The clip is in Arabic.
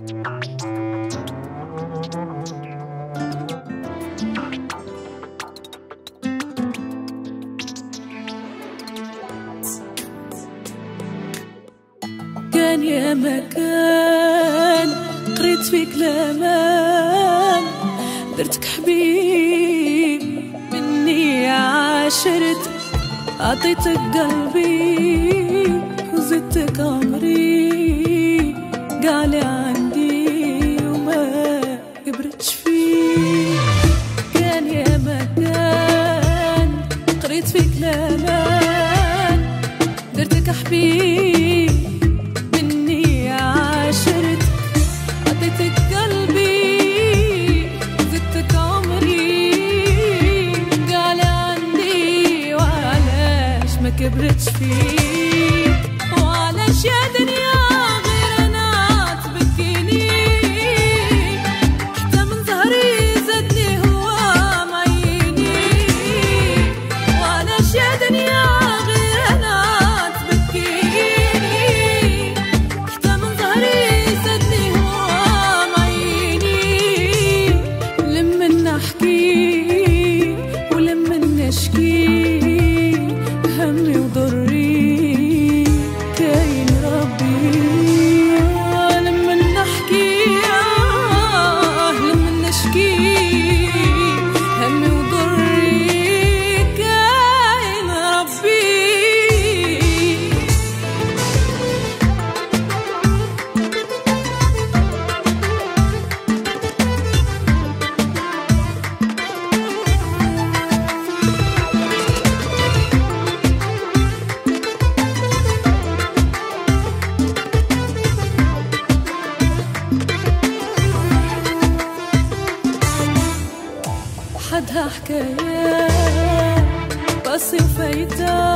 كان يا مكان قريت فيك الأمان، درتك حبيب مني عاشرت، عطيتك قلبي وزدتك عمري، قالي عندي وما كبرتش فيه. كان يا مكان قريت فيك الأمان، درتك حبيب مني عاشرت، عطيتك قلبي زدتك عمري، قالي عندي وعلاش ما كبرتش فيه، وعلاش يا دنيا غير انا تبكيني، حتى من ظهري زادني هو معيني، وعلاش يا دنيا غير انا تبكيني، حتى من ظهري زادني هو معيني. لما نحكي ولما نشكي همي وضري كاين ربي، لما نحكي لما نشكي همي وضري كاين ربي. حدها حكايات قاسي وفايتة،